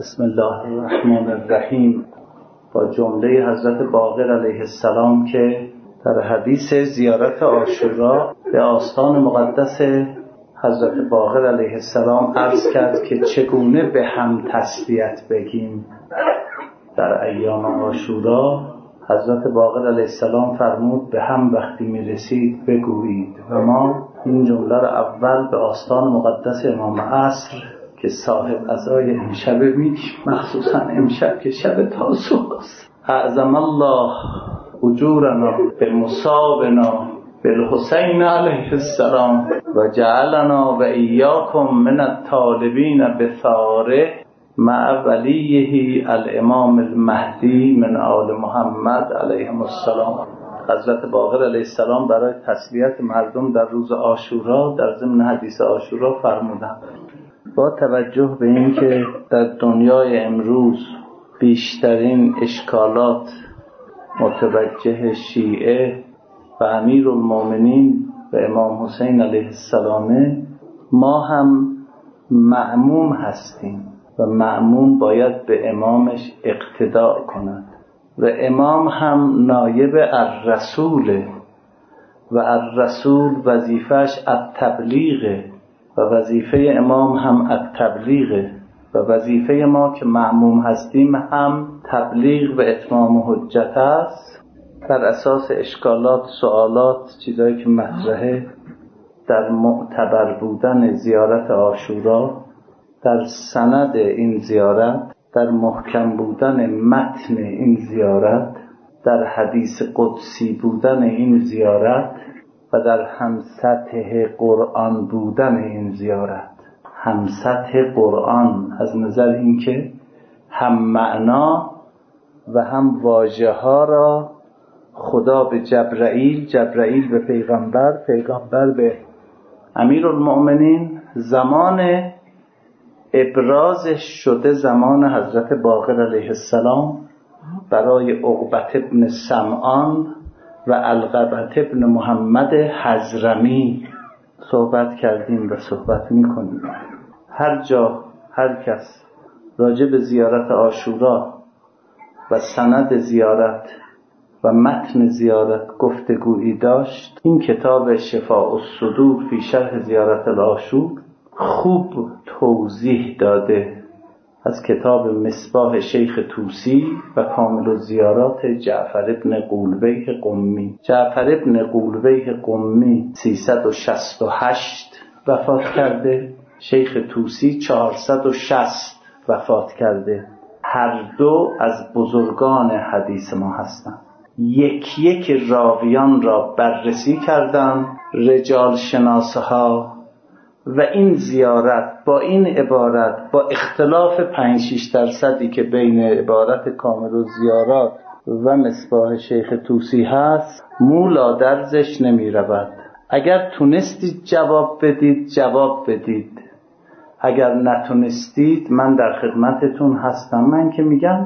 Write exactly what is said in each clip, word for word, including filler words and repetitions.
بسم الله الرحمن الرحیم. با جمله حضرت باقر علیه السلام که در حدیث زیارت عاشورا به آستان مقدس حضرت باقر علیه السلام عرض کرد که چگونه به هم تسلیت بگیم در ایام عاشورا. حضرت باقر علیه السلام فرمود به هم وقتی میرسید بگویید، و ما این جمله را اول به آستان مقدس امام عصر که صاحب عزای امشب میگیم، مخصوصا امشب که شب تاسوع است. اعظم الله اجورنا بمصابنا بالحسین علیه السلام و جعلنا و ایاکم من الطالبین بثاره مع ولیه الامام المهدی من آل محمد علیهم السلام. حضرت باقر علیه السلام برای تسلیت مردم در روز عاشورا در ضمن حدیث عاشورا فرمودند: با توجه به این که در دنیای امروز بیشترین اشکالات متوجه شیعه و امیرالمومنین و امام حسین علیه السلام، ما هم مأموم هستیم و مأموم باید به امامش اقتداء کند و امام هم نایب الرسوله و الرسول وظیفهش التبلیغه و وظیفه امام هم التبلیغه و وظیفه ما که مأموم هستیم هم تبلیغ و اتمام حجت است بر اساس اشکالات، سوالات، چیزایی که مطرحه در معتبر بودن زیارت عاشورا، در سند این زیارت، در محکم بودن متن این زیارت، در حدیث قدسی بودن این زیارت و در همسطح قرآن بودن این زیارت. همسطح قرآن از نظر اینکه هم معنا و هم واژه ها را خدا به جبرائیل، جبرائیل به پیغمبر، پیغمبر به امیرالمؤمنین، زمان ابرازش شده زمان حضرت باقر علیه السلام برای عقبة ابن سمعان و علقبة ابن محمد حضرمی صحبت کردیم و صحبت میکنیم. هر جا هر کس راجع به زیارت عاشورا و سند زیارت و متن زیارت گفتگویی داشت، این کتاب شفاء الصدور فی شرح زیارت العاشور خوب توضیح داده از کتاب مصباح شیخ طوسی و کامل الزیارات جعفر ابن قولویه قمی. جعفر ابن قولویه قمی سیصد و شصت و هشت وفات کرده، شیخ طوسی چهارصد و شصت وفات کرده. هر دو از بزرگان حدیث ما هستند. یک یک راویان را بررسی کردند رجال شناسها و این زیارت با این عبارت، با اختلاف پنج شش درصدی که بین عبارت کامل الزیارات و مصباح شیخ طوسی هست، مولا درزش نمی رود. اگر تونستید جواب بدید جواب بدید، اگر نتونستید من در خدمتتون هستم. من که میگم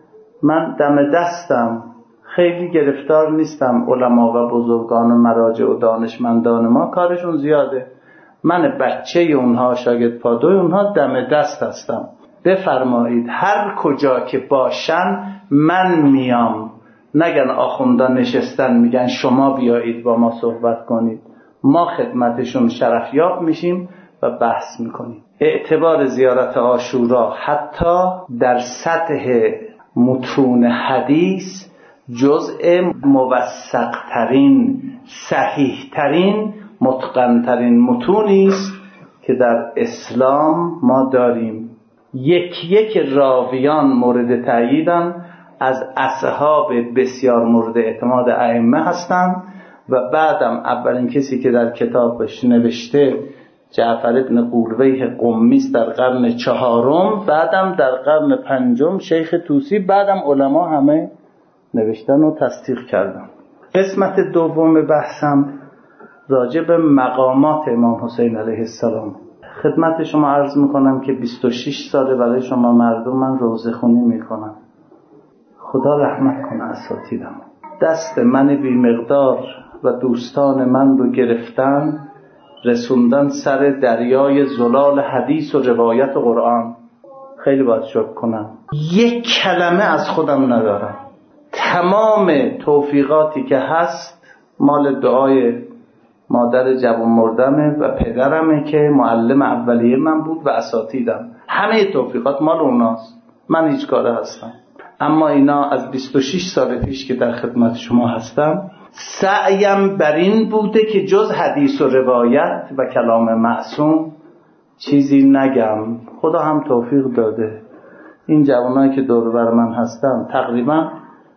من دم دستم، خیلی گرفتار نیستم. علما و بزرگان و مراجع و دانشمندان ما کارشون زیاده، من بچه اونها، شاگرد پادوی اونها دم دست هستم. بفرمایید هر کجا که باشن من میام. نگن آخوندان نشستن میگن شما بیایید با ما صحبت کنید. ما خدمتشون شرفیاب میشیم و بحث میکنیم. اعتبار زیارت عاشورا حتی در سطح متون حدیث جزء موثق ترین، صحیح ترین، متقن ترین متونی است که در اسلام ما داریم. یک یک راویان مورد تأییدن، از اصحاب بسیار مورد اعتماد ائمه هستند و بعدم اولین کسی که در کتابش نوشته جعفر ابن قولویه قمی است در قرن چهارم، بعدم در قرن پنجم شیخ طوسی، بعدم علما همه نوشتن و تصدیق کردن. قسمت دوم بحثم راجع به مقامات امام حسین علیه السلام. خدمت شما عرض میکنم که بیست و شش ساله برای شما مردم من روزه خونی میکنم. خدا رحمت کنه اساتیدم. دست من بی مقدار و دوستان من رو گرفتن، رسوندن سر دریای زلال حدیث و روایت و قرآن. خیلی باید شکر کنم. یک کلمه از خودم ندارم. تمام توفیقاتی که هست مال دعای مادر جوان مردمه و پدرمه که معلم اولیه من بود و اساتیدم. همه توفیقات مال اوناست، من هیچ کاره هستم. اما اینا از بیست و شش سال پیش که در خدمت شما هستم سعیم بر این بوده که جز حدیث و روایت و کلام معصوم چیزی نگم. خدا هم توفیق داده. این جوانایی که دور بر من هستن تقریبا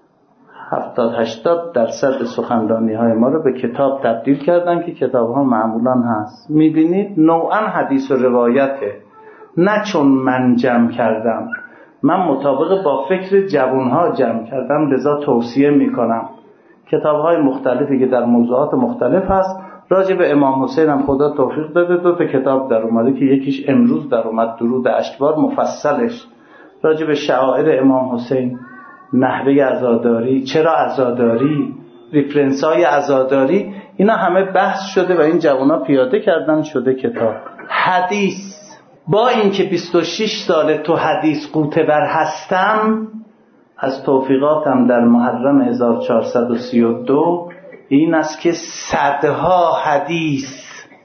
هفتاد هشتاد درصد سخنرانی های ما رو به کتاب تبدیل کردن که کتاب ها معمولا هست. میبینید نوعا حدیث و روایته، نه چون من جمع کردم، من مطابق با فکر جوان ها جمع کردم، لذا توصیه میکنم کتاب های مختلفی که در موضوعات مختلف هست. راجع به امام حسین هم خدا توفیق داده، دو تا کتاب در اومده که یکیش امروز در اومد، درود اشکبار مفصلش راجع به شعائر امام حسین، نحوه عزاداری، چرا عزاداری، ریفرنس های عزاداری، اینا همه بحث شده و این جوانا پیاده کردن شده کتاب. حدیث، با اینکه بیست و شش سال تو حدیث قوطه بر هستم، از توفیقاتم در محرم هزار و چهارصد و سی و دو این است که صدها حدیث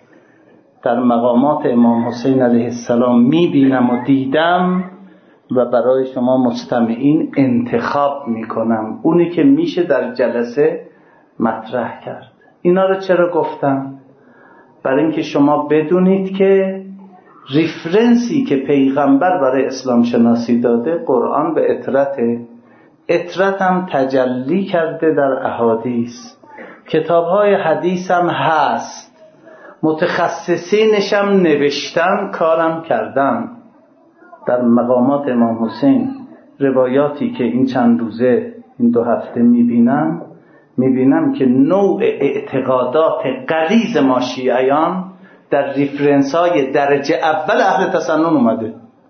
در مقامات امام حسین علیه السلام میبینم و دیدم و برای شما مستمعین انتخاب میکنم، اونی که میشه در جلسه مطرح کرد. اینا رو چرا گفتم؟ برای اینکه شما بدونید که ریفرنسی که پیغمبر برای اسلام شناسی داده قرآن به اطرته، اطرت هم تجلی کرده در احادیث، کتاب‌های حدیث هم هست، متخصصینش هم نوشتن، کارم کردن. در مقامات امام حسین روایاتی که این چند روزه این دو هفته میبینم میبینم که نوع اعتقادات غلیظ ما شیعیان در ریفرنس های درجه اول اهل تسنن اومده.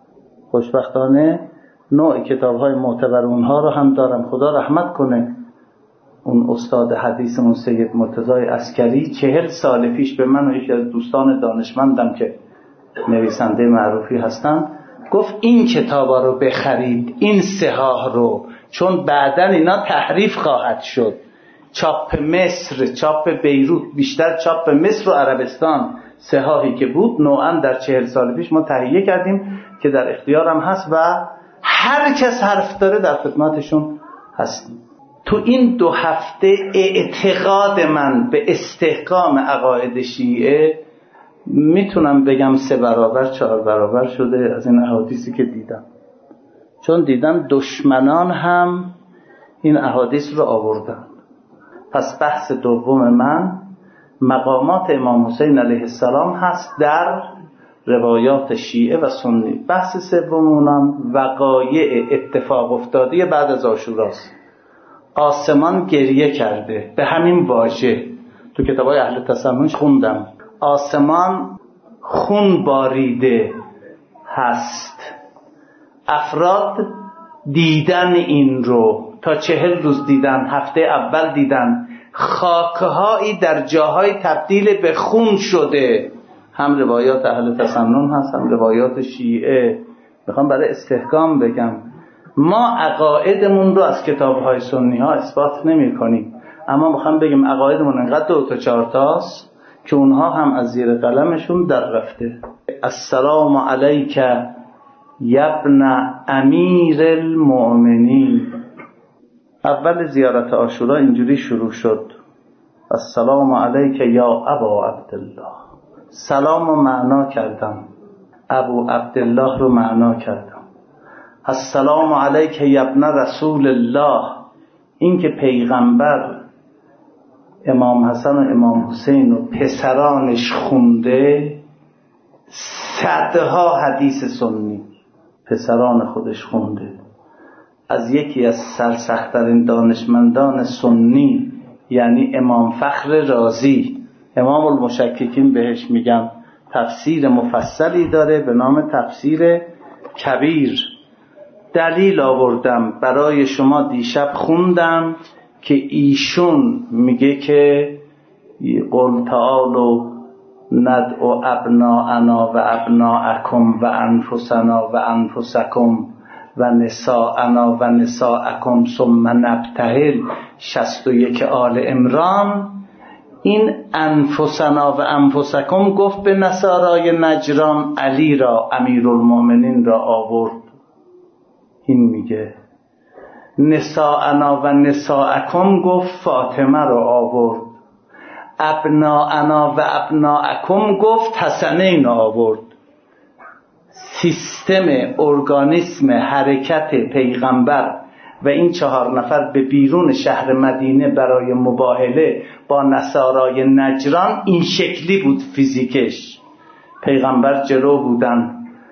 خوشبختانه نوع کتاب های معتبر اونها رو هم دارم. خدا رحمت کنه اون استاد حدیثمون سید مرتضی عسکری چهل سال پیش به من و یکی از دوستان دانشمندم که نویسنده معروفی هستن گفت این کتابا رو بخرید، این صحاح رو، چون بعدن اینا تحریف خواهد شد. چاپ مصر، چاپ بیروت، بیشتر چاپ مصر و عربستان صحاحی که بود نوعا در چهل سال پیش ما تهیه کردیم که در اختیارم هست و هر کس حرف داره در خدمتشون هستیم. تو این دو هفته اعتقاد من به استحکام عقاید شیعه میتونم بگم سه برابر چهار برابر شده از این احادیثی که دیدم، چون دیدم دشمنان هم این احادیث رو آوردن. پس بحث دوم من مقامات امام حسین علیه السلام هست در روایات شیعه و سنی. بحث سومونم وقایع اتفاق افتادی بعد از عاشوراست. آسمان گریه کرده، به همین واژه تو کتابای اهل تسنن خوندم، آسمان خون باریده هست. افراد دیدن این رو تا چهل روز دیدن، هفته اول دیدن، خاکهایی در جاهای تبدیل به خون شده. هم روایات اهل تسنن هست هم روایات شیعه. میخوام برای استحکام بگم ما عقایدمون رو از کتاب‌های سنی ها اثبات نمی کنیم، اما میخوام بگم عقایدمون انقدر دو تا چهار تاست که اونها هم از زیر قلمشون در رفته. السلام علیک یبن امیر المؤمنین. اول زیارت عاشورا اینجوری شروع شد: السلام علیک یا ابا عبدالله. سلام رو معنا کردم، ابو عبدالله رو معنا کردم. السلام علیک یبن رسول الله، این که پیغمبر امام حسن و امام حسین و پسرانش خونده، صدها حدیث سنی پسران خودش خونده. از یکی از سرسخت‌ترین دانشمندان سنی یعنی امام فخر رازی، امام المشککین بهش میگم، تفسیر مفصلی داره به نام تفسیر کبیر. دلیل آوردم برای شما دیشب خوندم که ایشون میگه که قل تعالوا ندعو ابناءنا و ابناءکم و انفسنا و انفسکم و نساءنا و نساءکم ثم نبتهل شصت و یک آل عمران. این انفسنا و انفسکم گفت به نصارای نجران، علی را امیرالمؤمنین را آورد. این میگه نساءنا و نساءکم گفت فاطمه را آورد. ابناءنا و ابناءکم گفت حسنین آورد. سیستم ارگانیسم حرکت پیغمبر و این چهار نفر به بیرون شهر مدینه برای مباهله با نصارای نجران این شکلی بود. فیزیکش پیغمبر جلو بودن،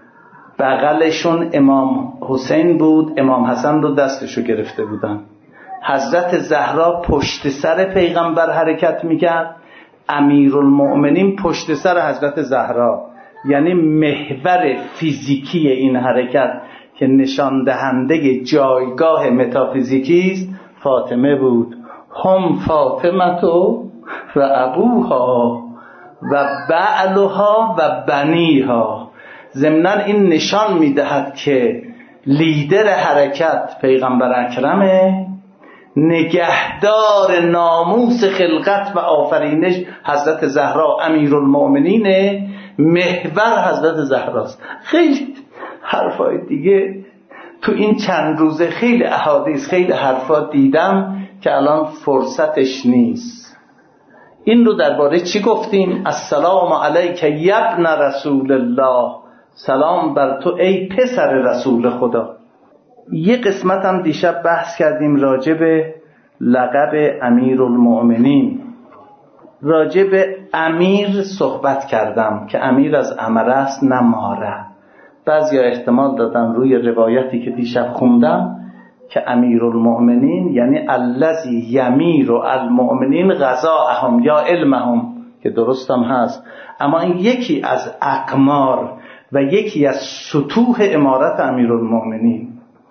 بغلشون امام حسین بود، امام حسن رو دستشو گرفته بودن. حضرت زهرا پشت سر پیغمبر حرکت میکرد، امیرالمؤمنین پشت سر حضرت زهرا. یعنی محور فیزیکی این حرکت که نشان دهنده جایگاه متافیزیکی است فاطمه بود. هم فاطمه و ابوها و بعلها و بنیها. ضمناً این نشان میدهد که لیدر حرکت پیغمبر اکرمه، نگهدار ناموس خلقت و آفرینش حضرت زهرا امیرالمؤمنینه، محور حضرت زهراست. خیلی حرفای دیگه تو این چند روزه، خیلی احادیث، خیلی حرفا دیدم که الان فرصتش نیست. این رو درباره چی گفتیم؟ السلام علیک یبن رسول الله، سلام بر تو ای پسر رسول خدا. یه قسمت هم دیشب بحث کردیم راجع به لقب امیرالمؤمنین. راجع به امیر صحبت کردم که امیر از امر است نه ماره. بعضی ها احتمال دادن روی روایتی که دیشب خوندم که امیرالمؤمنین یعنی الذی یمیر المؤمنین غذاهم یا علمهم، که درستم هست، اما این یکی از اقمار و یکی از سطوح امارت امیرالمؤمنین.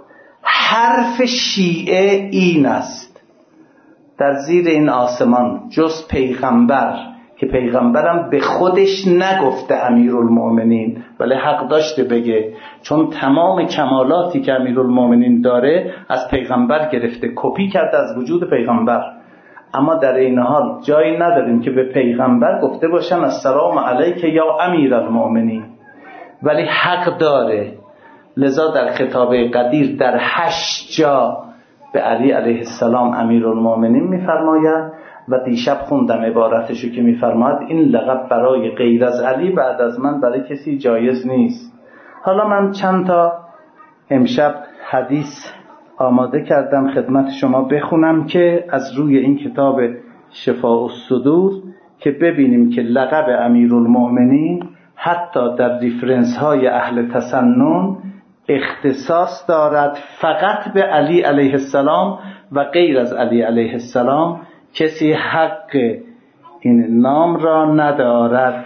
حرف شیعه این است: در زیر این آسمان جز پیغمبر، که پیغمبرم به خودش نگفته امیرالمؤمنین ولی حق داشته بگه، چون تمام کمالاتی که امیرالمؤمنین داره از پیغمبر گرفته، کپی کرده از وجود پیغمبر. اما در این حال جایی نداریم که به پیغمبر گفته باشن السلام علیک یا امیرالمؤمنین، ولی حق داره. لذا در خطاب قدیر در هشت جا به علی علیه السلام امیرالمؤمنین میفرماید و دیشب خوندم عبارتشو که میفرماید این لقب برای غیر از علی بعد از من برای کسی جایز نیست. حالا من چند تا امشب حدیث آماده کردم خدمت شما بخونم که از روی این کتاب شفاء الصدور که ببینیم که لقب امیرالمؤمنین حتی در ریفرنس های اهل تسنن اختصاص دارد فقط به علی علیه السلام و غیر از علی علیه السلام کسی حق این نام را ندارد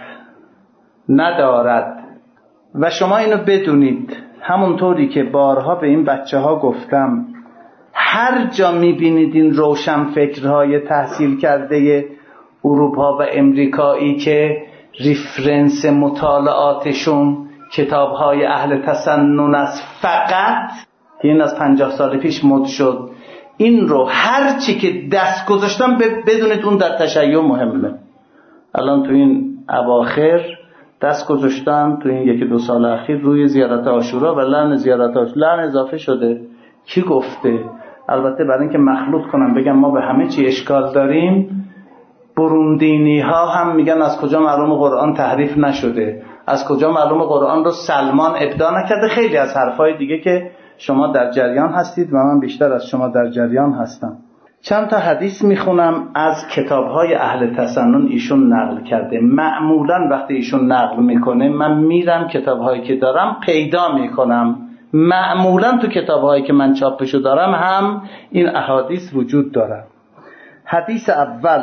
ندارد و شما اینو بدونید، همونطوری که بارها به این بچه ها گفتم، هر جا میبینید این روشن فکرهای تحصیل کرده اروپا و امریکایی که ریفرنس مطالعاتشون کتابهای اهل تسنن است فقط، که این از پنجاه سال پیش مد شد، این رو هر چی که دست گذاشتم بدونید اون در تشیع مهمه. الان تو این اواخر دست گذاشتم تو این یکی دو سال اخیر روی زیارت عاشورا و لعن زیارت عاشورا. لعن اضافه شده. کی گفته؟ البته برای اینکه مخلوط کنم بگم ما به همه چی اشکال داریم، بروندینی ها هم میگن از کجا معلوم قرآن تحریف نشده، از کجا معلوم قرآن رو سلمان ابداع نکرده، خیلی از حرفای دیگه که شما در جریان هستید و من بیشتر از شما در جریان هستم. چند تا حدیث میخونم از کتابهای اهل تسنن ایشون نقل کرده. معمولا وقتی ایشون نقل میکنه من میرم کتابهایی که دارم پیدا میکنم، معمولا تو کتابهایی که من چاپشو دارم هم این احادیث وجود داره. حدیث اول،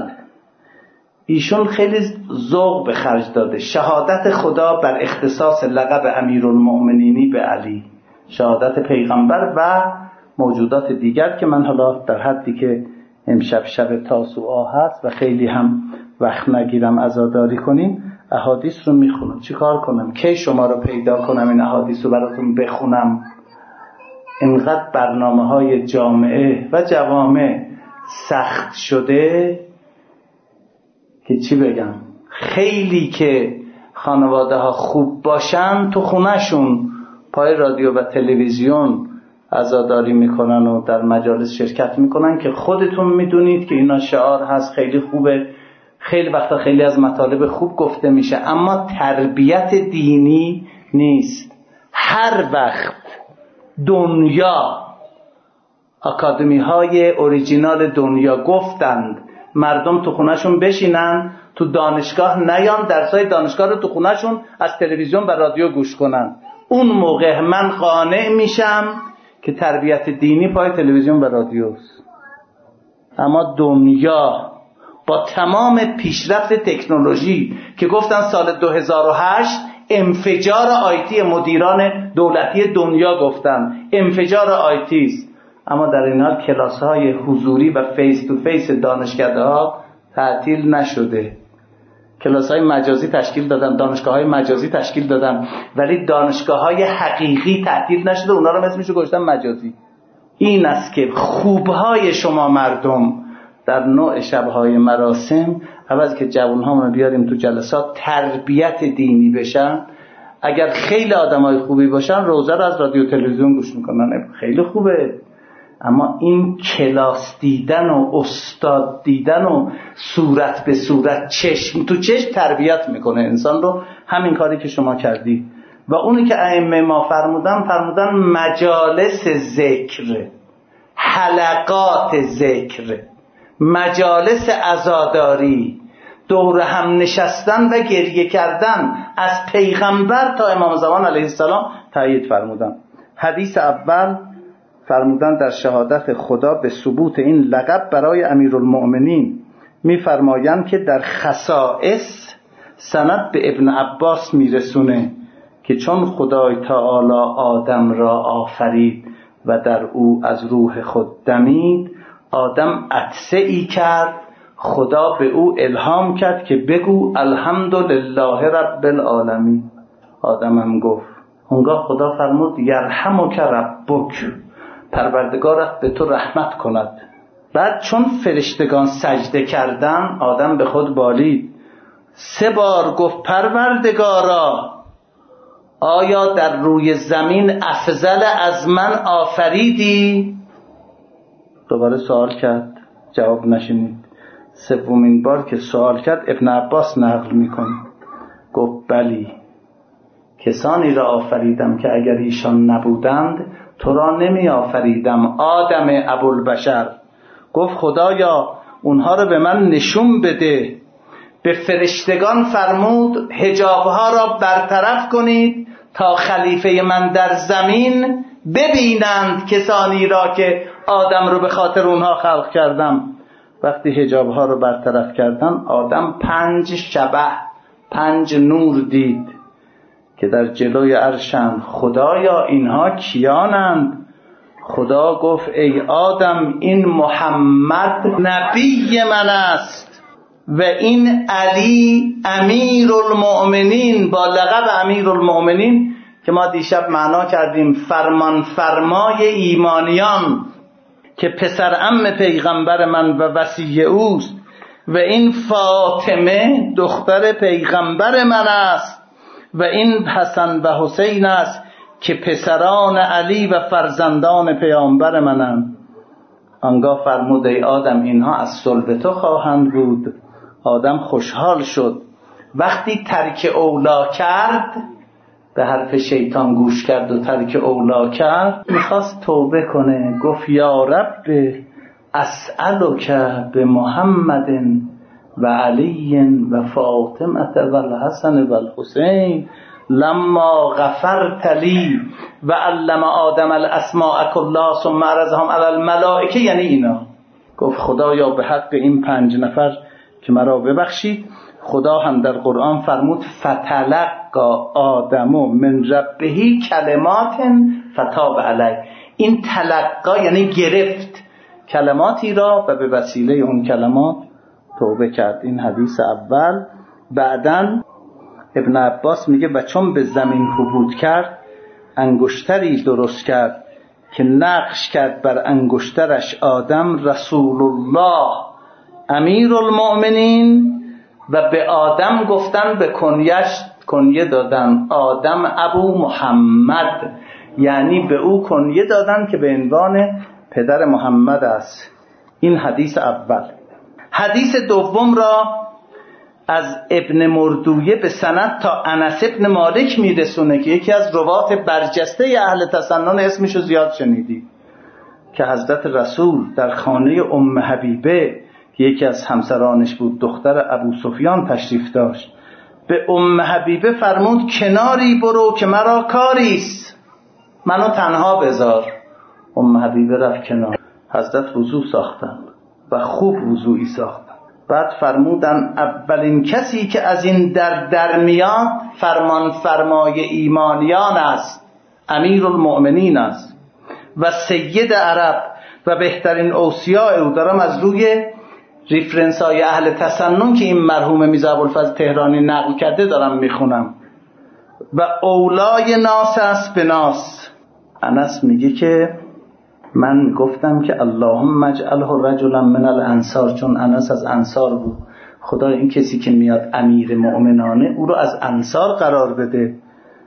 ایشون خیلی ذوق به خرج داده، شهادت خدا بر اختصاص لقب امیرالمؤمنینی به علی، شهادت پیغمبر و موجودات دیگر که من حالا در حدی که امشب شب تاسوعا هست و خیلی هم وقت نگیرم عزاداری کنیم احادیث رو میخونم، چی کار کنم؟ کی شما رو پیدا کنم این احادیث رو براتون بخونم؟ اینقدر برنامه های جامعه و جوامع سخت شده که چی بگم. خیلی که خانواده ها خوب باشن تو خونهشون پای رادیو و تلویزیون عزاداری میکنن و در مجالس شرکت میکنن که خودتون میدونید که اینا شعار هست، خیلی خوبه، خیلی وقتا خیلی از مطالب خوب گفته میشه، اما تربیت دینی نیست. هر وقت دنیا، اکادمی های اوریجینال دنیا گفتند مردم تو خونهشون بشینن، تو دانشگاه نیان، درسای دانشگاه رو تو خونهشون از تلویزیون و رادیو گوش کنن، اون موقع من قانع میشم که تربیت دینی پای تلویزیون و رادیوست. اما دنیا با تمام پیشرفت تکنولوژی که گفتن سال دو هزار و هشت انفجار آیتی، مدیران دولتی دنیا گفتن انفجار آیتی است، اما در این حال کلاس‌های حضوری و فیس تو فیس دانشکده‌ها تعطیل نشده. کلاس‌های مجازی تشکیل دادن، دانشگاه‌های مجازی تشکیل دادن، ولی دانشگاه‌های حقیقی تعطیل نشده، اونا رو اسمشو گذاشتن مجازی. این است که خوبهای شما مردم در نوع شب‌های مراسم، عوض که جوان‌هامون رو بیاریم تو جلسات تربیت دینی بشن، اگر خیلی آدمای خوبی باشن روزه رو از رادیو تلویزیون گوش میکنن، خیلی خوبه. اما این کلاس دیدن و استاد دیدن و صورت به صورت، چشم تو چشم تربیت میکنه انسان رو. همین کاری که شما کردی و اونی که ائمه ما فرمودن فرمودن مجالس ذکر، حلقات ذکر، مجالس عزاداری، دور هم نشستن و گریه کردن از پیغمبر تا امام زمان علیه السلام تایید فرمودن. حدیث اول فرمودن در شهادت خدا به ثبوت این لقب برای امیرالمؤمنین، می‌فرمایند که در خصائص سند به ابن عباس میرسونه که چون خدای تعالی آدم را آفرید و در او از روح خود دمید، آدم عطسه ای کرد، خدا به او الهام کرد که بگو الحمدلله رب العالمین. آدم هم گفت. اونگاه خدا فرمود یرحمک ربک، پروردگارت به تو رحمت کند. بعد چون فرشتگان سجده کردن آدم به خود بالید، سه بار گفت پروردگارا آیا در روی زمین افضل از من آفریدی؟ دوباره سوال کرد، جواب نشنید. سومین بار که سوال کرد ابن عباس نقل میکنه، گفت بلی، کسانی را آفریدم که اگر ایشان نبودند تو را نمی آفریدم آدم ابوالبشر. گفت خدایا اونها رو به من نشون بده. به فرشتگان فرمود حجابها را برطرف کنید تا خلیفه من در زمین ببینند کسانی را که آدم رو به خاطر اونها خلق کردم. وقتی حجابها رو برطرف کردن آدم پنج شبح، پنج نور دید که در جلوی عرشند. خدایا اینها کیانند؟ خدا گفت ای آدم این محمد نبی من است و این علی امیر المؤمنین، با لقب امیر المؤمنین که ما دیشب معنا کردیم فرمان فرمای ایمانیان، که پسر عم پیغمبر من و وصی اوست، و این فاطمه دختر پیغمبر من است و این حسن و حسین است که پسران علی و فرزندان پیامبر منند. آنگاه فرمود ای آدم اینها از صلب تو خواهند بود. آدم خوشحال شد. وقتی ترک اولا کرد، به حرف شیطان گوش کرد و ترک اولا کرد، میخواست توبه کنه. گفت یا رب اسألک به محمد و علی و فاطمه و الحسن و الحسین لما غفرت لی و علم آدم الاسماء کلها ثم عرضهم علی الملائکه. یعنی اینا گفت خدایا به حق این پنج نفر که مرا ببخشید. خدا هم در قرآن فرمود فتلقی آدم من ربه کلمات فتاب علیه. این تلقی یعنی گرفت کلماتی را و به وسیله اون کلمات توبه کرد. این حدیث اول. بعدن ابن عباس میگه و چون به زمین حبوط کرد انگشتری درست کرد که نقش کرد بر انگشترش آدم رسول الله امیر المؤمنین و به آدم گفتن به کنیش کنیه دادن آدم ابو محمد، یعنی به او کنیه دادن که به عنوان پدر محمد است. این حدیث اول. حدیث دوم را از ابن مردویه به سند تا انس ابن مالک میرسونه که یکی از روات برجسته اهل تسنن، اسمشو زیاد شنیدی، که حضرت رسول در خانه ام حبیبه که یکی از همسرانش بود دختر ابو سفیان تشریف داشت، به ام حبیبه فرمود کناری برو که مرا کاریست، منو تنها بذار. ام حبیبه رفت کنار. حضرت وضو ساختن و خوب وضوعی ساختن. بعد فرمودن اولین کسی که از این در در میاد فرمان فرمای ایمانیان است، امیر المؤمنین است و سید عرب و بهترین اوصیاء او. دارم از روی ریفرنس های اهل تسنن که این مرحوم میرزا ابوالفضل تهرانی نقل کرده دارم میخونم. و اولای ناس است به ناس. انس میگه که من گفتم که اللهم اجعله رجلا من الانصار، چون انس از انصار بود، خدا این کسی که میاد امیر مؤمنانه او رو از انصار قرار بده.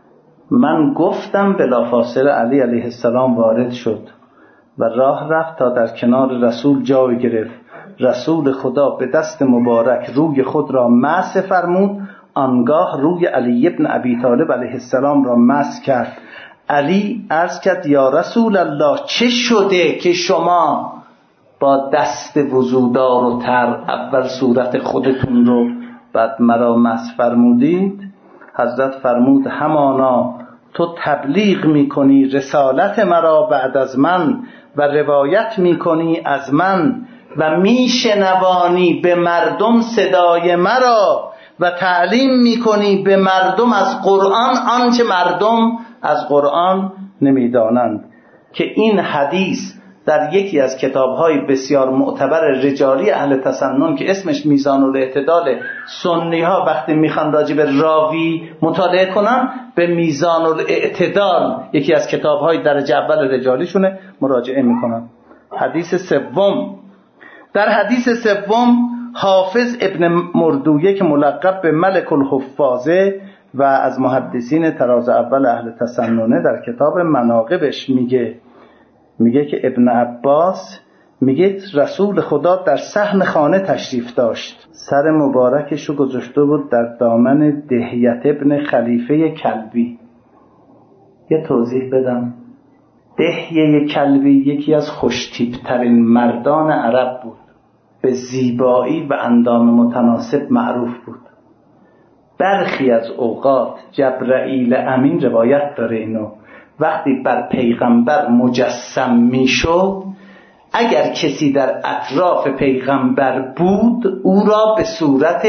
من گفتم بلافاصله علی علیه السلام وارد شد و راه رفت تا در کنار رسول جای گرفت. رسول خدا به دست مبارک روی خود را مسح فرمود، آنگاه روی علی ابن ابی طالب علیه السلام را مسح کرد. علی عرض کرد یا رسول الله چه شده که شما با دست وضودار و تر اول صورت خودتون رو بعد مرا مسح فرمودید؟ حضرت فرمود همانا تو تبلیغ میکنی رسالت مرا بعد از من و روایت میکنی از من و میشنوانی به مردم صدای مرا و تعلیم میکنی به مردم از قرآن آنچه مردم از قرآن نمیدانند. که این حدیث در یکی از کتاب‌های بسیار معتبر رجالی اهل تسنن که اسمش میزان الاعتدال، سنی‌ها وقتی میخوان راجع به راوی مطالعه کنن به میزان الاعتدال، یکی از کتاب‌های درجه اول رجالیشونه، مراجعه میکنن. حدیث سوم. در حدیث سوم حافظ ابن مردویه که ملقب به ملک الحفاظه و از محدثین طراز اول اهل تسننه در کتاب مناقبش میگه میگه که ابن عباس میگه رسول خدا در صحن خانه تشریف داشت، سر مبارکشو گذاشته بود در دامن دهیت ابن خلیفه کلبی. یه توضیح بدم. دهیه کلبی یکی از خوشتیپترین مردان عرب بود، به زیبایی و اندام متناسب معروف بود. برخی از اوقات جبرائیل امین روایت داره اینو، وقتی بر پیغمبر مجسم میشد اگر کسی در اطراف پیغمبر بود او را به صورت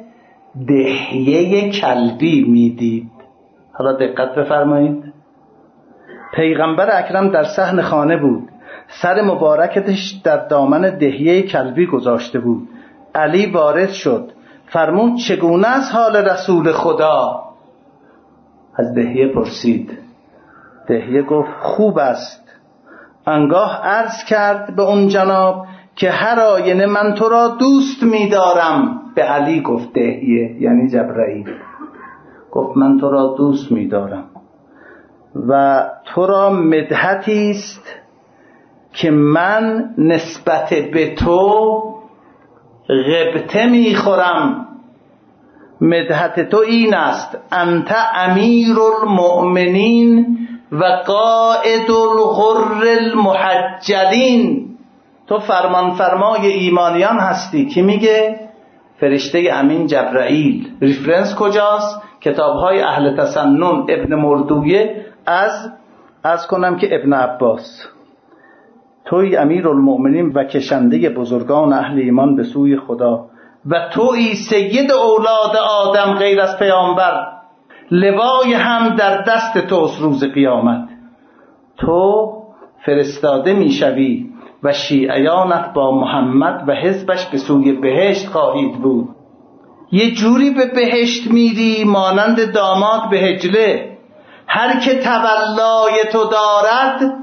دهیه کلبی میدید. حالا دقت بفرمایید. پیغمبر اکرم در صحن خانه بود، سر مبارکتش در دامن دهیه کلبی گذاشته بود. علی وارد شد فرمود چگونه است حال رسول خدا؟ از دهیه پرسید. دهیه گفت خوب است. انگاه عرض کرد به اون جناب که هر آینه من تو را دوست می‌دارم. به علی گفت دهیه، یعنی جبرائیل، گفت من تو را دوست می‌دارم و تو را مدحتی است که من نسبت به تو غبطه میخورم. مدحت تو این است انت امیر المؤمنین و قائد الغر المحجلین، تو فرمان فرمای ایمانیان هستی. کی میگه؟ فرشته امین جبرائیل. ریفرنس کجاست؟ کتاب‌های اهل تسنن. ابن مردویه از از کنم که ابن عباس. توی امیر المؤمنین و کشنده بزرگان اهل ایمان به سوی خدا و توی سید اولاد آدم غیر از پیامبر، لوای هم در دست توست روز قیامت. تو فرستاده میشوی و شیعیانت با محمد و حزبش به سوی بهشت خواهید بود. یه جوری به بهشت میری مانند داماد به حجله. هر که تولای تو دارد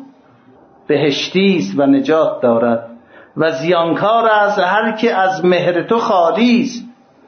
بهشتیست و نجات دارد و زیانکار از هر که از مهر تو خالیست.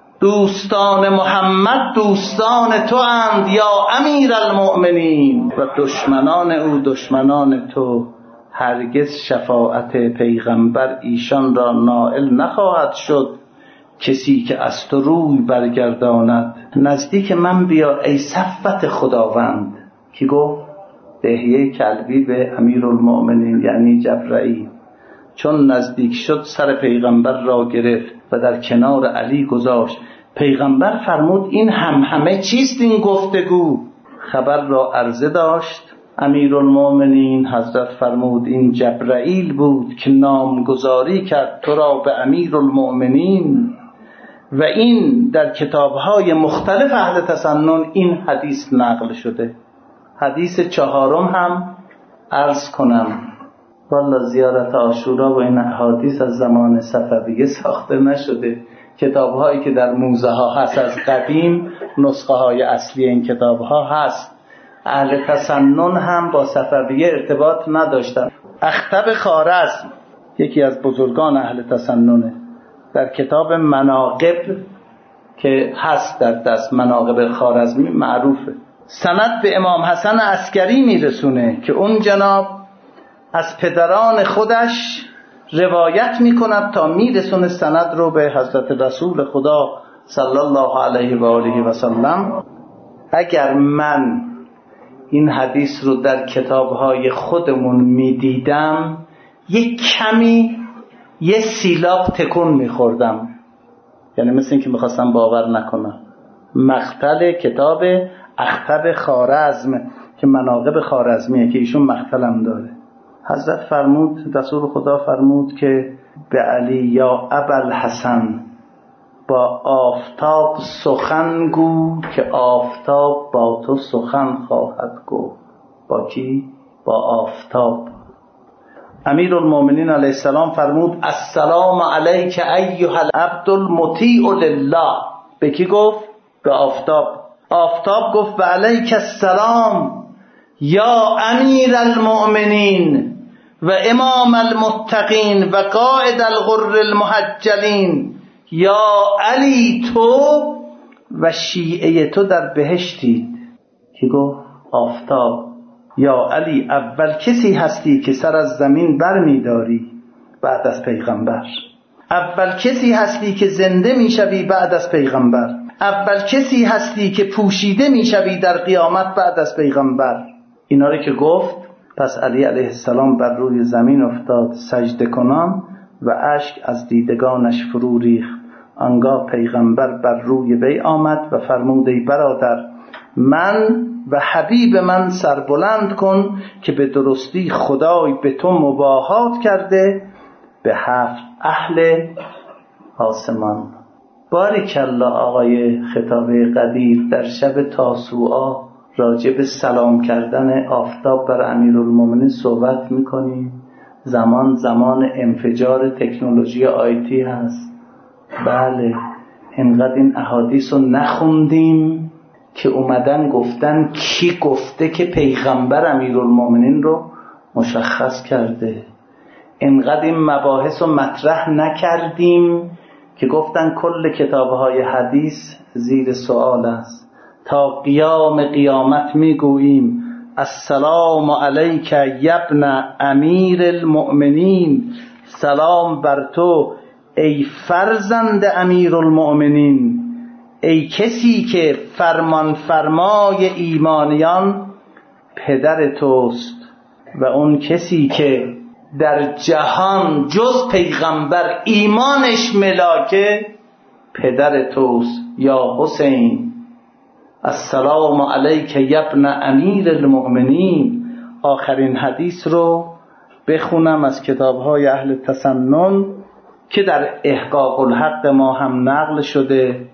دوستان محمد دوستان تو اند یا امیر المؤمنین و دشمنان او دشمنان تو. هرگز شفاعت پیغمبر ایشان را نائل نخواهد شد کسی که از تو روی برگرداند. نزدیک من بیا ای صفوت خداوند. کی گفت؟ دهیه کلبی به امیرالمؤمنین یعنی جبرائیل. چون نزدیک شد سر پیغمبر را گرفت و در کنار علی گذاشت. پیغمبر فرمود این هم همه چیست این گفتگو؟ خبر را عرضه داشت امیرالمؤمنین. حضرت فرمود این جبرائیل بود که نامگذاری کرد تو را به امیرالمؤمنین. و این در کتاب‌های مختلف اهل تسنن این حدیث نقل شده. حدیث چهارم هم عرض کنم. والا زیارت عاشورا و این حدیث از زمان صفویه ساخته نشده. کتاب‌هایی که در موزه ها هست از قدیم نسخه های اصلی این کتاب‌ها هست. اهل تسنن هم با صفویه ارتباط نداشتن. اخطب خوارزم یکی از بزرگان اهل تسننه، در کتاب مناقب که هست در دست مناقب خوارزمی معروفه، سند به امام حسن عسکری میرسونه که اون جناب از پدران خودش روایت میکند تا میرسونه سند رو به حضرت رسول خدا صلی الله علیه و آله و سلم. اگر من این حدیث رو در کتاب‌های خودمون میدیدم یک کمی یه سیلاب تکون میخوردم، یعنی مثل این که میخواستم باور نکنم. مقتل کتاب اخطب خوارزم که مناقب خوارزمیه که ایشون مقتلم داره. حضرت فرمود، رسول خدا فرمود که به علی یا ابوالحسن با آفتاب سخن گو که آفتاب با تو سخن خواهد گفت. با کی؟ با آفتاب. امیرالمؤمنین علیه السلام فرمود السلام علیک ایها العبد المطیع لله. به کی گفت؟ به آفتاب. آفتاب گفت و علیک السلام یا امیر المؤمنین و امام المتقین و قائد الغر المحجلین. یا علی تو و شیعه تو در بهشتید. کی گفت؟ آفتاب. یا علی اول کسی هستی که سر از زمین بر می داری بعد از پیغمبر. اول کسی هستی که زنده می شوی بعد از پیغمبر. اول کسی هستی که پوشیده می شوی در قیامت بعد از پیغمبر. اینا رو که گفت پس علی علیه السلام بر روی زمین افتاد سجده کنان و اشک از دیدگانش فرو ریخت. آنگاه پیغمبر بر روی وی آمد و فرمود ای برادر من و حبیب من سربلند کن که به درستی خدای به تو مباهات کرده به هفت اهل آسمان. باریکالله آقای خطابه قدیر در شب تاسوعا راجع به سلام کردن آفتاب بر امیرالمومنین صحبت میکنیم. زمان زمان انفجار تکنولوژی آیتی هست. بله اینقدر این احادیث رو نخوندیم که اومدن گفتن کی گفته که پیغمبر امیرالمومنین رو مشخص کرده. اینقدر این مباحث رو مطرح نکردیم که گفتن کل کتابهای حدیث زیر سوال است. تا قیام قیامت میگوییم السلام علیک یبن امیر المؤمنین، سلام بر تو ای فرزند امیرالمؤمنین، ای کسی که فرمان فرمای ایمانیان پدر توست و اون کسی که در جهان جز پیغمبر ایمانش ملاکه پدر توست یا حسین. السلام علیک یبن امیر المؤمنین. آخرین حدیث رو بخونم از کتاب‌های اهل تسنن که در احقاق الحق ما هم نقل شده.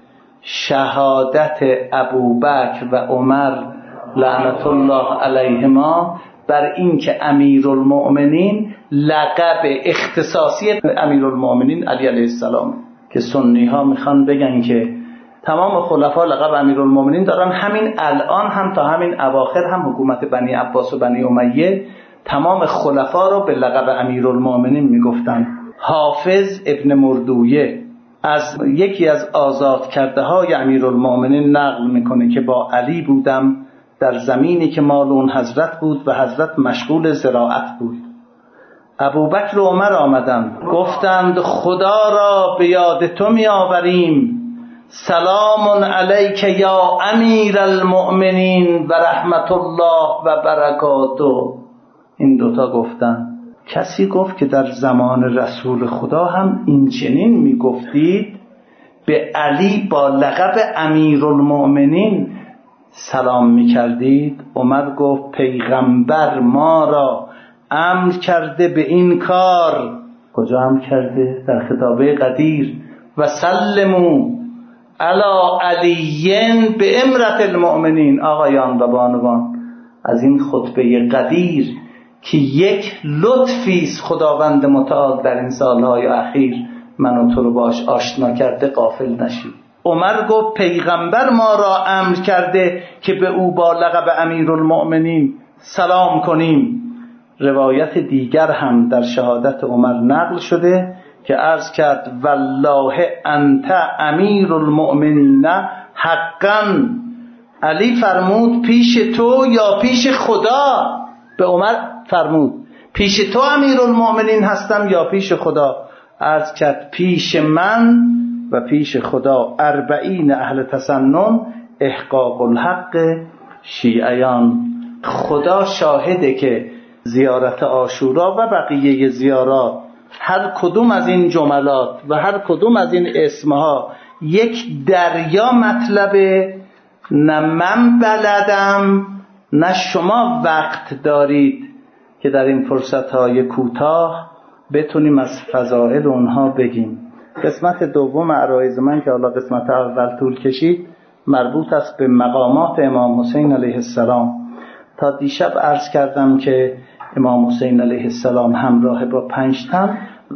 شهادت ابوبکر و عمر لعنت الله علیهما بر این که امیرالمؤمنین لقب اختصاصی امیرالمؤمنین علی علیه السلام، که سنی ها میخوان بگن که تمام خلفا لقب امیرالمومنین دارن. همین الان هم تا همین اواخر هم حکومت بنی عباس و بنی امیه تمام خلفا رو به لقب امیرالمومنین میگفتن. حافظ ابن مردویه از یکی از آزاد کرده های امیرالمومنین نقل میکنه که با علی بودم در زمینی که مال اون حضرت بود و حضرت مشغول زراعت بود. ابوبکر و عمر آمدند گفتند خدا را به یاد تو می آوریم، سلام علیک یا امیر المؤمنین و رحمت الله و برکاته. این دوتا گفتند. کسی گفت که در زمان رسول خدا هم این چنین می گفتید، به علی با لقب امیرالمؤمنین سلام می کردید؟ عمر گفت پیغمبر ما را امر کرده به این کار. کجا امر کرده؟ در خطابه قدیر و سلموا علی علی به امرت المؤمنین. آقایان و بانوان، از این خطبه قدیر که یک لطفی است خداوند متعال در این سالهای اخیر من و تو رو باش آشنا کرده غافل نشید. عمر گفت پیغمبر ما را امر کرده که به او با لقب امیرالمؤمنین سلام کنیم. روایت دیگر هم در شهادت عمر نقل شده که عرض کرد والله انت امیرالمؤمنین حقا. علی فرمود پیش تو یا پیش خدا؟ به عمر فرمود پیش تو امیرالمؤمنین هستم یا پیش خدا؟ عرض کرد پیش من و پیش خدا. اربعین اهل تسنن احقاق الحق شیعیان. خدا شاهده که زیارت عاشورا و بقیه زیارات، هر کدوم از این جملات و هر کدوم از این اسمها یک دریا مطلبه. نه من بلدم نه شما وقت دارید که در این فرصتهای کوتاه بتونیم از فضائل اونها بگیم. قسمت دوم عرایض من که حالا قسمت اول طول کشید مربوط است به مقامات امام حسین علیه السلام. تا دیشب عرض کردم که امام حسین علیه السلام همراه با پنج تن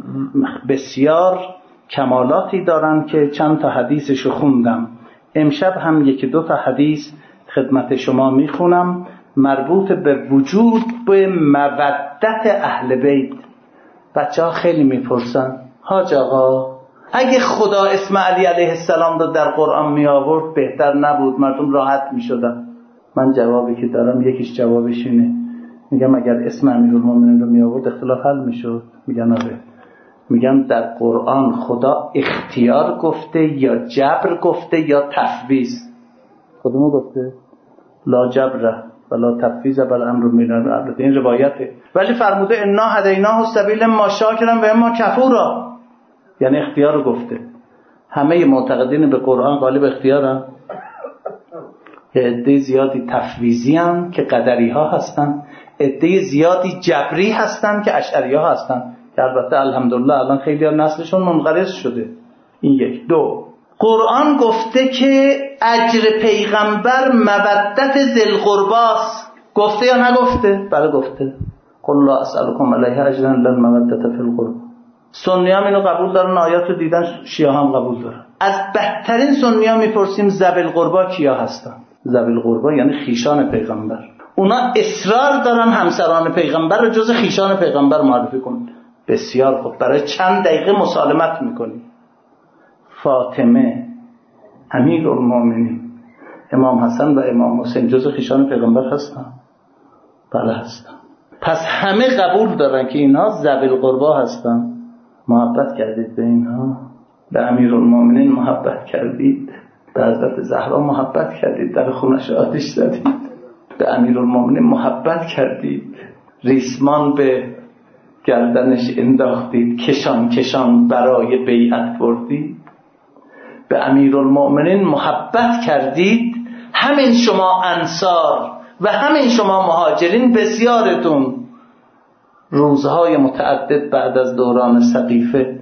بسیار کمالاتی دارن که چند تا حدیثشو خوندم. امشب هم یکی دو تا حدیث خدمت شما میخونم مربوط به وجود به مودت اهل بیت. بچه ها خیلی میپرسن حاج آقا اگه خدا اسم علی علیه السلام رو در قرآن می آورد بهتر نبود؟ مردم راحت می شدن. من جوابی که دارم یکیش جوابش اینه، میگم اگر اسم امیرالمومنین رو می آورد اختلاف حل می شد. میگن آره. میگم در قرآن خدا اختیار گفته یا جبر گفته یا تفویض؟ کدومو گفته؟ لا جبر ولا تفویض بل امر من الامر. این روایته. ولی فرموده انا هدیناه السبیل اما شاکرا و اما کفورا، یعنی اختیار رو گفته. همه معتقدین به قرآن غالب اختیارن. عده زیادی تفویضی هستن که قدری ها هستن، عده زیادی جبری هستن که اشعری ها هستن که البته الحمدلله الان خیلی ها نسلشون منقرض شده. این یک. دو، قرآن گفته که اجر پیغمبر مودت ذی القرباست. گفته یا نگفته؟ بله گفته. قل لا اسألكم علیه اجرا الا المودة فی القربى. سنی هم اینو قبول دارن، آیات رو دیدن، شیعه هم قبول دارن. از بدترین سنی ها میپرسیم ذوی القربی کیا هستن؟ ذوی القربی یعنی خیشان پیغمبر. اونا اصرار دارن همسران پیغمبر رو جز خیشان پیغمبر معرفی کنن. بسیار خوب، برای چند دقیقه مسالمت میکنیم. فاطمه، امیرالمومنین، امام حسن و امام حسین جز خیشان پیغمبر هستن؟ بله هستن. پس همه قبول دارن که اینها ذوی القربی هستن. محبت کردید به اینها؟ به امیرالمومنین محبت کردید؟ به حضرت زهرا محبت کردید؟ در خونش آتش زدید؟ به امیرالمومنین محبت کردید؟ ریسمان به گردنش انداختید، کشان کشان برای بیعت بردید؟ به امیرالمومنین محبت کردید؟ همین شما انصار و همین شما مهاجرین بسیارتون روزهای متعدد بعد از دوران سقیفه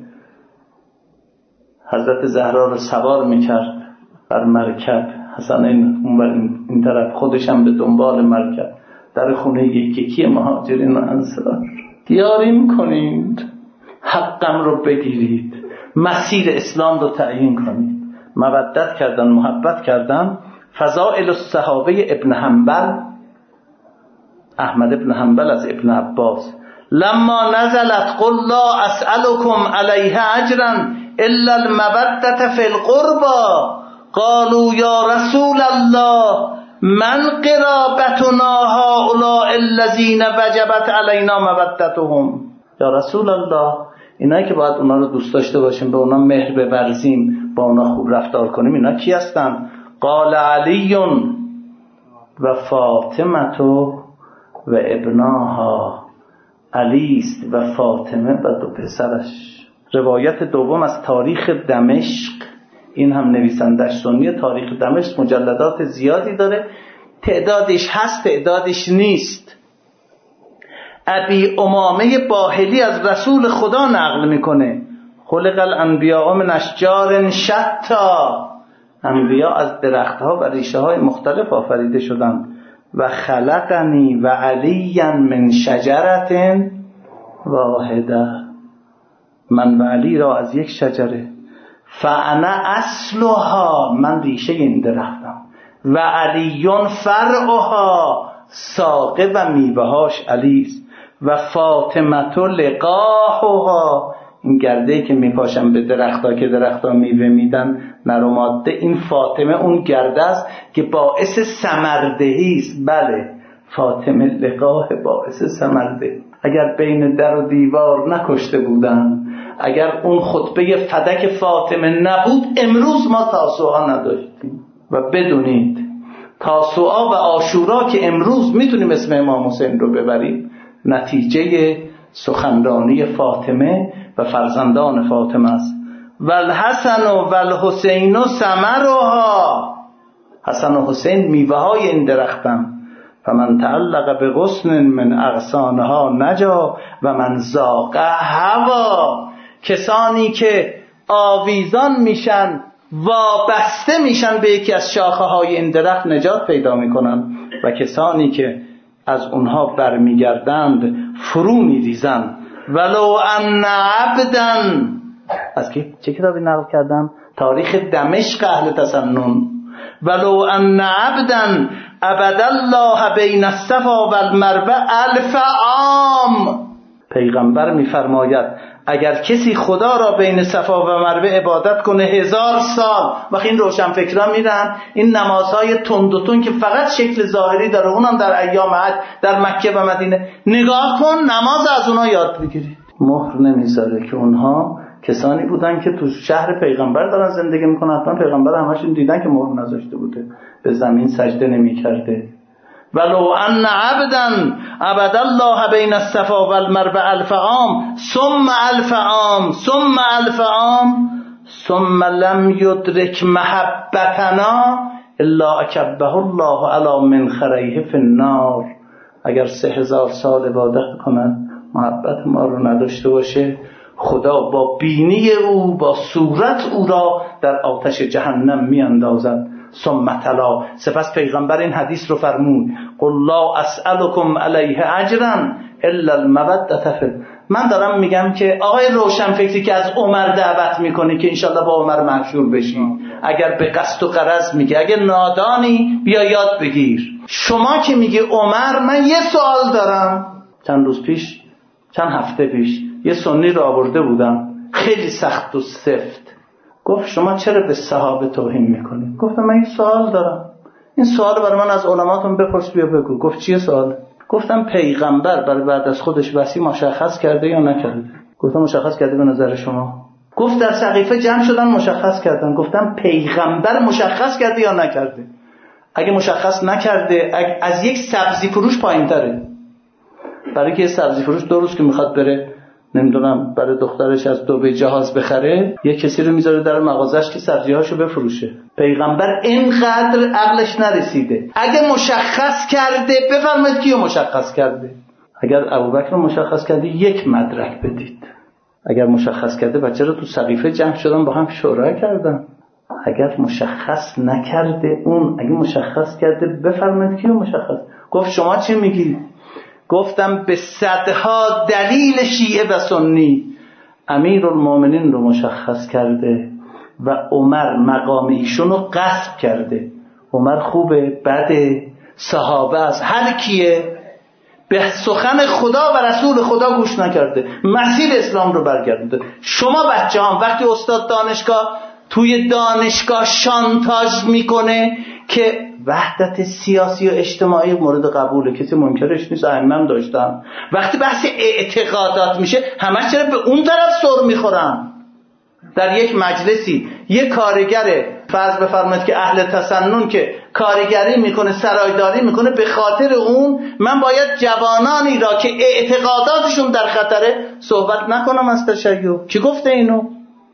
حضرت زهرا رو سوار میکرد بر مرکب، حسنین اون این طرف، خودشم به دنبال مرکب، در خونه یکی مهاجرین و انصار. یاری میکنید حقم رو بگیرید، مسیر اسلام رو تعیین کنید. مودت کردن، محبت کردن. فضائل الصحابه ابن حنبل، احمد ابن حنبل از ابن عباس: لما نزلت قل لا اسألكم علیه اجرا الا المودة فی القربى قالوا یا رسول الله من قرابتنا هؤلاء الذین وجبت علینا مودتهم. یا رسول الله، اینایی که باید اونا رو دوست داشته باشیم، به اونا مهر بورزیم، با اونا خوب رفتار کنیم، اینا کی هستن؟ قال علی و فاطمه و ابناها. علی است و فاطمه و دو پسرش. روایت دوم از تاریخ دمشق، این هم نویسندش سنی. تاریخ دمشق مجلدات زیادی داره، تعدادش هست تعدادش نیست. ابی امامه باهلی از رسول خدا نقل میکنه: خلق الانبیاء من اشجار شتا. انبیاء از درختها و ریشه های مختلف آفریده شدند. و خلقنی و علی من شجرت واحده. من و علی را از یک شجره. فانا اصلها، من ریشه این درختم. و علی فرعها، ساقه و میوهاش علی است. و فاطمه لقاحها، این گرده‌ای که میپاشن به درخت‌ها که درخت‌ها میوه میدن، نر و ماده، این فاطمه اون گرده است که باعث ثمردهی است. بله، فاطمه لقاح باعث ثمرده. اگر بین در و دیوار نکشته بودن، اگر اون خطبه فدک فاطمه نبود، امروز ما تاسوعا نداشتیم. و بدونید تاسوعا و عاشورا که امروز میتونیم اسم امام حسین رو ببریم، نتیجه سخنرانی فاطمه و فرزندان فاطمه است. والحسن و والحسین ثمرها، حسن و حسین میوه های این درختم. فمن تعلق بغصن من اغصانها نجا و من ذاق هوا. کسانی که آویزان میشن، وابسته میشن به یکی از شاخه های این درخت، نجات پیدا میکنن. و کسانی که از اونها برمیگردند فرو میریزند. ولو ان عبدا، از که چه کتابی نقل کردم؟ تاریخ دمشق اهل تسنن. ولو ان عبدا عبد الله بین الصفا و المروه الف عام. پیغمبر میفرماید اگر کسی خدا را بین صفا و مروه عبادت کنه هزار سال. وقتی این روشنفکران میرن این نمازهای تند و تند که فقط شکل ظاهری داره، اونم در ایام حج در مکه و مدینه، نگاه کن نماز از اونها یاد بگیرید. مهر نمیذاره که اونها کسانی بودن که تو شهر پیغمبر دارن زندگی میکنن. حتما پیغمبر همشون دیدن که مهر نذاشته بوده، به زمین سجده نمیکرده. ولو ان عبدا عبد الله بین الصفا و المروه الف عام ثم الف عام ثم الف عام ثم لم یدرک محبتنا الا اکبه الله علی منخریه فی النار. اگر سه هزار سال عبادت کند، محبت ما رو نداشته باشه، خدا با بینی او، با صورت او را در آتش جهنم می اندازد. ثم تلا، سپس پیغمبر این حدیث رو فرمود: قل لا اسألكم علیه اجرا الا المودة فی. من دارم میگم که آقای روشنفکری که از عمر دعوت میکنه که انشالله با عمر محشور بشی، اگر به قصد و غرض میگه، اگر نادانی بیا یاد بگیر. شما که میگه عمر، من یه سوال دارم. چند روز پیش، چند هفته پیش یه سنی رو آورده بودم، خیلی سخت و سفت. گفت شما چرا به صحابه توهین میکنید؟ گفتم من این سوال دارم، این سوال برای من از علماتون بپرس بیا بگو. گفت چیه سوال؟ گفتم پیغمبر برای بعد از خودش وصی مشخص کرده یا نکرده؟ گفتم مشخص کرده به نظر شما؟ گفت در سقیفه جمع شدن مشخص کردن. گفتم پیغمبر مشخص کرده یا نکرده؟ اگه مشخص نکرده، اگه از یک سبزی فروش پایین تره. برای که سبزی فروش دو روز که میخواد بره نمیدونم برای دخترش از دبی جهاز بخره، یه کسی رو میذاره در مغازش که سبزی‌هاشو بفروشه. پیغمبر اینقدر عقلش نرسیده. اگه مشخص کرده بفرمایید کیو مشخص کرده. اگر ابوبکر مشخص کرده یک مدرک بدید. اگر مشخص کرده بچه رو تو سقیفه جمع شدن با هم شورا کردن. اگر مشخص نکرده اون، اگه مشخص کرده بفرمایید کیو مشخص. گفت شما چی میگید؟ گفتم به صدها دلیل شیعه و سنی امیرالمومنین رو مشخص کرده، و عمر مقام ایشون رو غصب کرده. عمر خوبه بده، صحابه از هر کیه، به سخن خدا و رسول خدا گوش نکرده، مسیر اسلام رو برگردونده. شما بچه هم وقتی استاد دانشگاه توی دانشگاه شانتاژ میکنه که وحدت سیاسی و اجتماعی مورد قبوله، کسی منکرش نیست، ائمه‌ام داشتن. وقتی بحث اعتقادات میشه همش چرا به اون طرف سر میخورن؟ در یک مجلسی یک کارگر فرض بفرمایید که اهل تسنن که کارگری میکنه، سرایداری میکنه، به خاطر اون من باید جوانانی را که اعتقاداتشون در خطره صحبت نکنم از تشیع؟ کی گفته اینو؟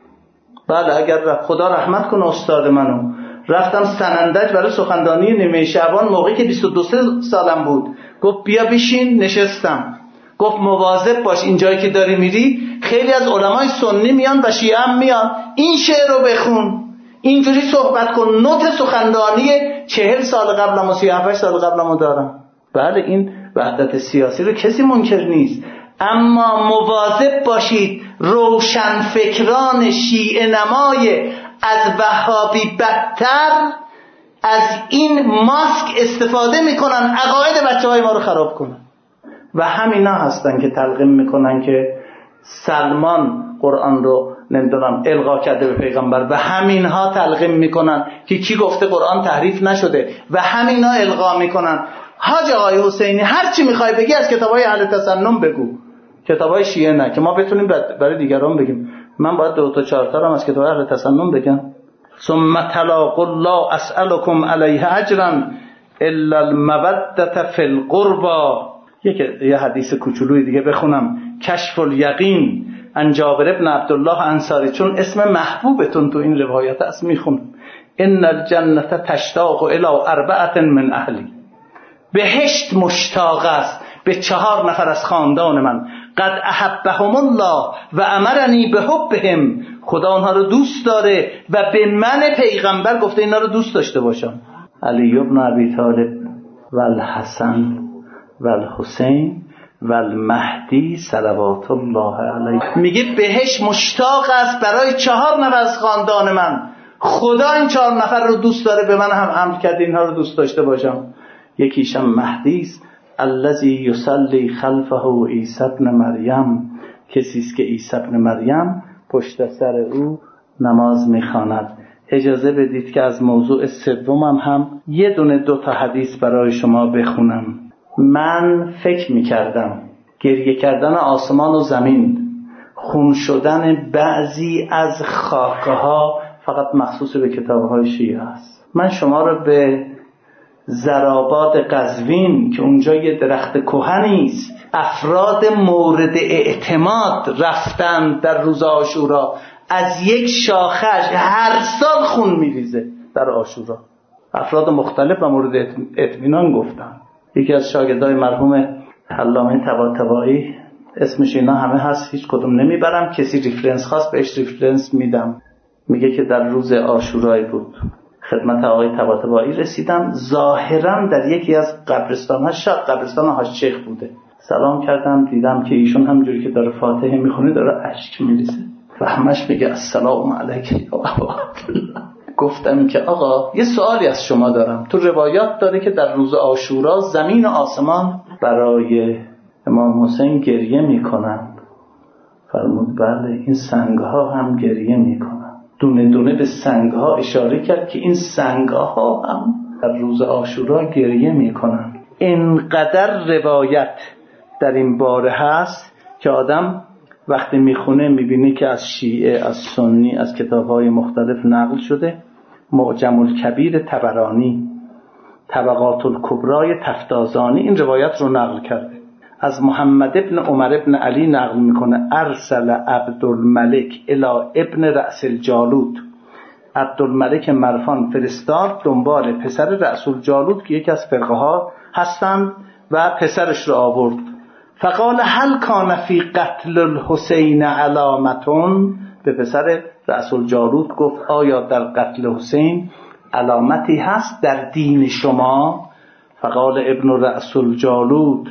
بله اگر خدا رحمت کنه استاد منو، رفتم سنندج برای سخنرانی نیمه شعبان موقعی که بیست و دو سالم بود، گفت بیا بشین، نشستم. گفت مواظب باش این جایی که داری میری خیلی از علمای سنی میان و شیعه هم میان، این شعر رو بخون، اینجوری صحبت کن. نوت سخنرانی چهل سال قبلم و سی و هفت سال قبلم دارم. بله این وحدت سیاسی رو کسی منکر نیست، اما مواظب باشید روشن فکران شیعه نمای از وهابی بدتر از این ماسک استفاده میکنن عقاید بچه های ما رو خراب کنن. و همینا هستن که تلقین میکنن که سلمان قرآن رو نمیدونم القا کرده به پیغمبر، و همینها تلقین میکنن که کی گفته قرآن تحریف نشده، و همینا القا میکنن. حاج آقای حسینی هر چی میخوای بگی از کتابای اهل تسنن بگو، کتابای شیعه نه، که ما بتونیم برای دیگران بگیم. من باید دو تا چهار تا هم از کتابای اهل تسنن بگم. ثم تلاق الله اسالکم علیه اجرا الا المودة فی القربى. یک یه حدیث کوچولوی دیگه بخونم. کشف الیقین عن جابر بن عبدالله انصاری، چون اسم محبوبتون تو این روایت است میخونم. ان الجنة تشتاق الی اربعة من اهلی، بهشت مشتاق است به چهار نفر از خاندان من. قد احبهم الله و امرنی بحبهم، خدا اونها رو دوست داره و به من پیغمبر گفته اینا رو دوست داشته باشم. علی بن ابی طالب و الحسن و الحسین و المهدی صلوات الله علیه، میگه بهش مشتاق است برای چهار نفر از خاندان من، خدا این چهار نفر رو دوست داره، به من هم امر کرده اینها رو دوست داشته باشم. یکیشم مهدی است، الذی یصلی خلفه عیسی ابن مریم، کسی است که عیسی ابن مریم پشت سر او نماز میخواند. اجازه بدید که از موضوع سومم هم یه دونه دو تا حدیث برای شما بخونم. من فکر میکردم گریه کردن آسمان و زمین، خون شدن بعضی از خاکها فقط مخصوص به کتاب‌های شیعه است. من شما رو به زراباد قزوین که اونجا یه درخت کهنی است، افراد مورد اعتماد رفتن در روز عاشورا، از یک شاخش هر سال خون میریزه در عاشورا، افراد مختلف و مورد اطمینان گفتن. یکی از شاگردای مرحوم علامه طباطبایی، اسمش اینا همه هست هیچ کدوم نمیبرم، کسی ریفرنس خواست بهش ریفرنس میدم. میگه که در روز عاشورایی بود، خدمت آقای طباطبایی رسیدم، ظاهرا در یکی از قبرستان‌ها، شاید قبرستان حاج شیخ بوده، سلام کردم، دیدم که ایشون همجوری که داره فاتحه میخونه داره اشک میریزه و همش میگه السلام علیک یا ابا عبدالله. گفتم که آقا یه سوالی از شما دارم، تو روایات داره که در روز عاشورا زمین و آسمان برای امام حسین گریه میکنن. فرمود بله، این سنگها هم گریه میکنن. دونه دونه به سنگها اشاره کرد که این سنگها هم در روز عاشورا گریه میکنن. اینقدر روایت در این باره هست که آدم وقتی میخونه میبینه که از شیعه، از سنی، از کتابهای مختلف نقل شده. معجم الکبیر طبرانی، طبقات الکبرای تفتازانی این روایت رو نقل کرده. از محمد ابن عمر ابن علی نقل میکنه ارسل عبدالملک الی ابن رأس الجالوت، عبدالملک مرفان فرستاد دنبال پسر رأس الجالوت که یکی از فرقه ها هستند و پسرش رو آورد. فقال هل کان فی قتل الحسین علامتون، به پسر رأس الجالوت گفت آیا در قتل حسین علامتی هست در دین شما؟ فقال ابن رأس الجالوت،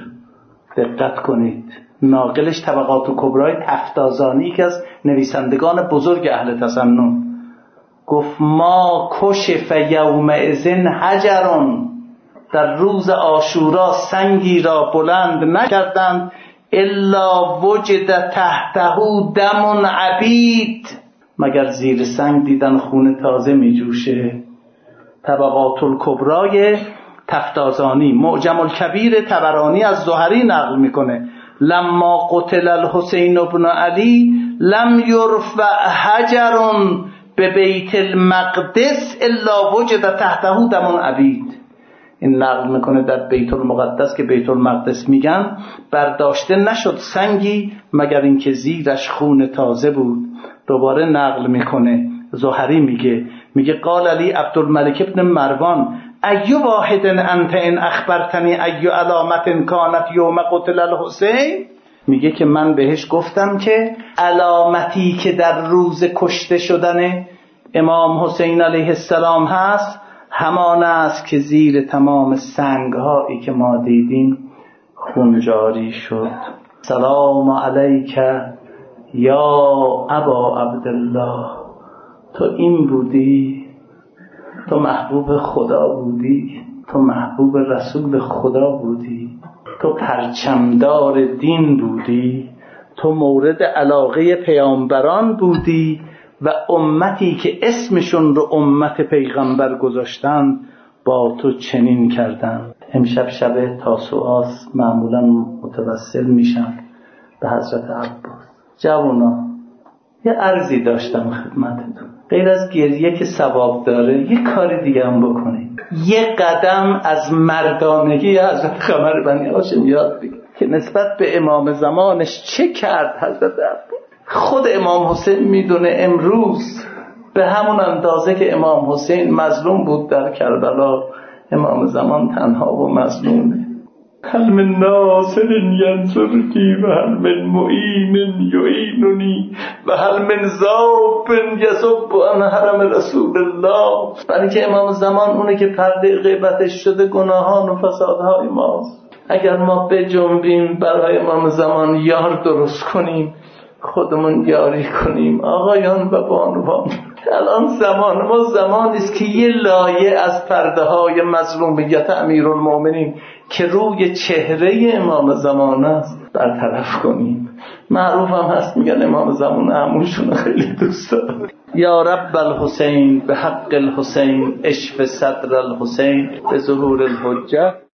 دقت کنید، ناقلش طبقات و کبرای تفتازانی که از نویسندگان بزرگ اهل تسنن، گفت ما کشف یومئذ حجرون، در روز عاشورا سنگی را بلند نکردند الا وجد تحته دم عبید، مگر زیر سنگ دیدن خون تازه می جوشه. طبقات الکبرای تفتازانی، معجم الکبیر طبرانی از زهری نقل میکنه لما قتل الحسین ابن علی لم یرفع حجر به بیت المقدس الا وجد تحته دم عبید. این نقل میکنه در بیت المقدس که بیت المقدس میگن برداشته نشد سنگی مگر اینکه زیرش خون تازه بود. دوباره نقل میکنه زهری میگه میگه قال علی عبدالملک ابن مروان ایو واحد انت ان اخبرتنی ایو علامت کانت یوم قتل الحسین، میگه که من بهش گفتم که علامتی که در روز کشته شدن امام حسین علیه السلام هست همان است که زیر تمام سنگ هایی که ما دیدیم خون جاری شد. سلام علیک یا ابا عبدالله، تو این بودی، تو محبوب خدا بودی، تو محبوب رسول خدا بودی، تو پرچمدار دین بودی، تو مورد علاقه پیامبران بودی و امتی که اسمشون رو امت پیغمبر گذاشتن با تو چنین کردن. امشب شب تاسوعاست، معمولا متوسل میشم به حضرت عباس. جوانا یه عرضی داشتم خدمتتون، غیر از گریه که ثواب داره یه کاری دیگه هم بکنید، یه قدم از مردانگی حضرت قمر بنی هاشم یاد بگید که نسبت به امام زمانش چه کرد حضرت عباس. خود امام حسین میدونه امروز به همون اندازه که امام حسین مظلوم بود در کربلا، امام زمان تنها و مظلومه. هل من ناصر ینصرنی و هل من معین یعیننی و هل من ذاب یذب عن حرم رسول الله. برای که امام زمان اونه که پرده غیبتش شده گناهان و فسادهای ماست. اگر ما بجنبیم برای امام زمان یار درست کنیم، خودمون یاری کنیم آقایان و بانوان. الان زمان ما زمانی است که یه لایه از پرده های مظلومیت امیرالمومنین که روی چهره امام زمان است برطرف کنیم. معروف هم هست میگن امام زمان عموشون خیلی دوست داره. یا رب الحسین به حق الحسین اشف صدر الحسین به ظهور الحجه.